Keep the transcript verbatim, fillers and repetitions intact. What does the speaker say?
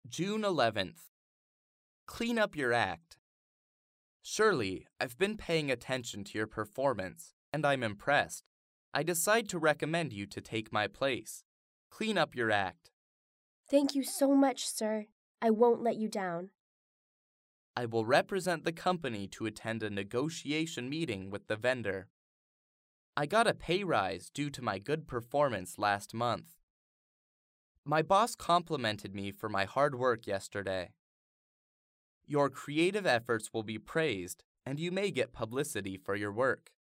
June eleventh. Clean up your act. Surely, I've been paying attention to your performance, and I'm impressed. I decide to recommend you to take my place. Clean up your act. Thank you so much, sir. I won't let you down. I will represent the company to attend a negotiation meeting with the vendor. I got a pay rise due to my good performance last month. My boss complimented me for my hard work yesterday. Your creative efforts will be praised, and you may get publicity for your work.